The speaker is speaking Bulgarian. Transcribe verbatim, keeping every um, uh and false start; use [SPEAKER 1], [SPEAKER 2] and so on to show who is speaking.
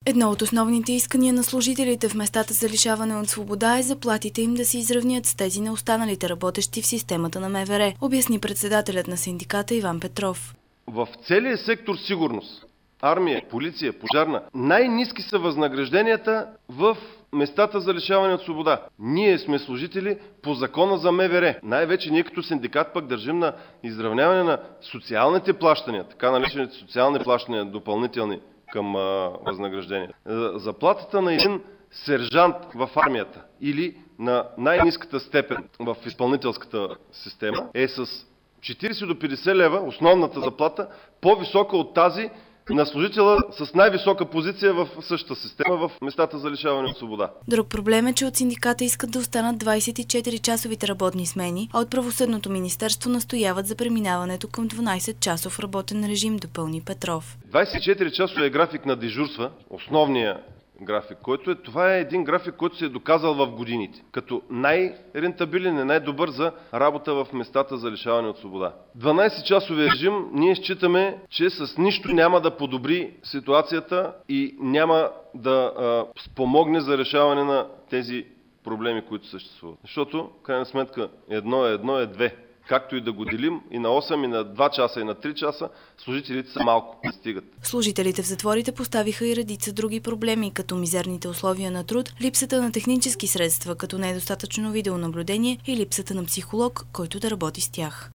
[SPEAKER 1] Едно от основните искания на служителите в местата за лишаване от свобода е заплатите им да се изравнят с тези на останалите работещи в системата на МВР, обясни председателят на синдиката Иван Петров.
[SPEAKER 2] В целия сектор сигурност, армия, полиция, пожарна, най-ниски са възнагражденията в местата за лишаване от свобода. Ние сме служители по закона за МВР. Най-вече ние като синдикат пък държим на изравняване на социалните плащания, така наречените социални плащания допълнителни към а, възнаграждение. Заплатата на един сержант в армията или на най-ниската степен в изпълнителската система е с четирийсет до петдесет лева, основната заплата, по-висока от тази на служителя с най-висока позиция в същата система в местата за лишаване от свобода.
[SPEAKER 1] Друг проблем е, че от синдиката искат да останат двадесет и четири часовите работни смени, а от Правосъдното министерство настояват за преминаването към дванадесет часов работен режим, допълни Петров.
[SPEAKER 2] двадесет и четири часовия график на дежурства, основния график, който е, това е един график, който се е доказал в годините, като най-рентабилен и най-добър за работа в местата за лишаване от свобода. дванадесет часовия режим ние считаме, че с нищо няма да подобри ситуацията и няма да а, спомогне за решаване на тези проблеми, които съществуват. Защото, в крайна сметка, едно е едно е две. Както и да го делим, и на осем, и на два часа, и на три часа, служителите са малко, не стигат.
[SPEAKER 1] Служителите в затворите поставиха и редица други проблеми, като мизерните условия на труд, липсата на технически средства, като недостатъчно видеонаблюдение и липсата на психолог, който да работи с тях.